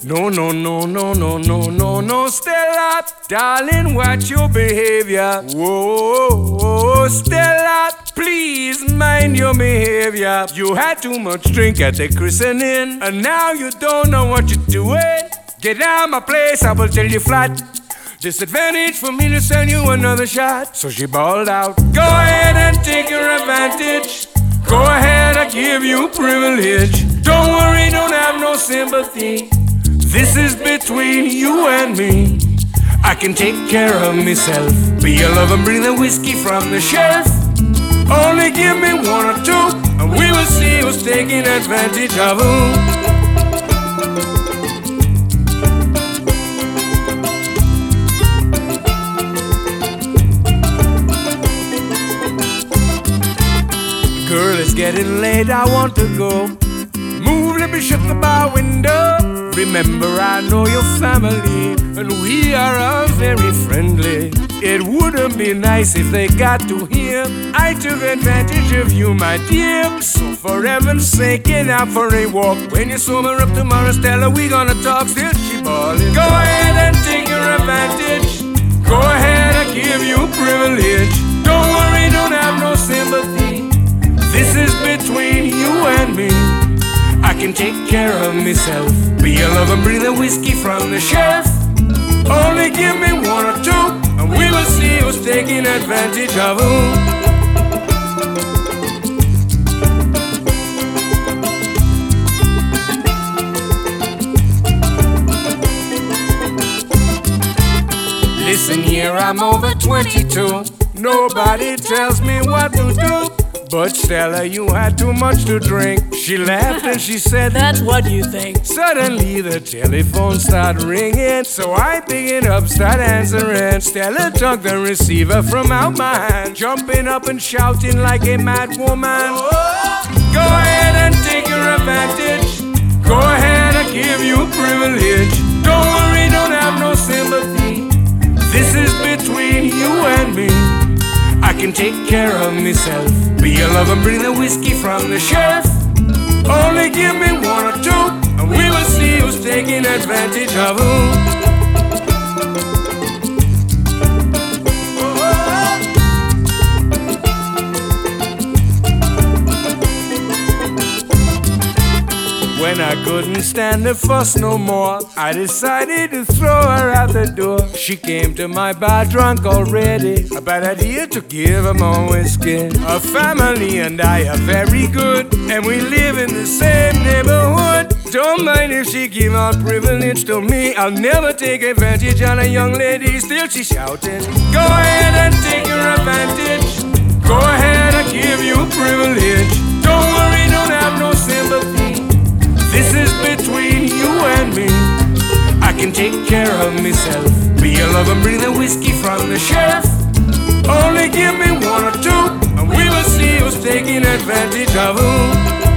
No, no, no, no, no, no, no, no, Stella. Darling, watch your behavior. Whoa, Stella, please mind your behavior. You had too much drink at the christening, and now you don't know what you're doing. Get out my place, I will tell you flat. Disadvantage for me to send you another shot. So she bawled out, go ahead and take your advantage. Go ahead, I give you privilege. Don't worry, don't have no sympathy. This is between you and me. I can take care of myself. Be a love and bring the whiskey from the shelf. Only give me one or two, and we will see who's taking advantage of who. Girl, it's getting late, I want to go. Move, let me shut the bar window. Remember, I know your family, and we are all very friendly. It wouldn't be nice if they got to hear I took advantage of you, my dear. So for heaven's sake, get out for a walk. When you're sober up tomorrow, Stella, we gonna talk. Still she ballin'. Go ahead and take your advantage. Go ahead, I give you privilege. Don't worry, don't have no sympathy. This is between you and me. I can take care of myself. Be a love and bring the whiskey from the shelf. Only give me one or two, and we will see who's taking advantage of who. Listen here, I'm over 22. Nobody tells me what to do. But Stella, you had too much to drink. She laughed and she said, that's what you think. Suddenly the telephone started ringing, so I pick it up, start answering. Stella took the receiver from out my hand, jumping up and shouting like a mad woman. Go ahead and take your advantage. Go ahead, I give you privilege. Don't worry, don't have no sympathy. This is between you and me. I can take care of myself. Be a love and bring the whiskey from the shelf. Only give me one or two, and we will see who's taking advantage of who. When I couldn't stand the fuss no more, I decided to throw her out the door. She came to my bar drunk already. A bad idea to give her more whiskey. Her family and I are very good, and we live in the same neighborhood. Don't mind if she give out privilege to me. I'll never take advantage on a young lady. Still she's shouting, go ahead and take your advantage. Go ahead, I give you privilege. Don't worry, don't have no sympathy. This is between you and me. I can take care of myself. Be a love and bring the whiskey from the shelf. Only give me one or two, and we will see who's taking advantage of who.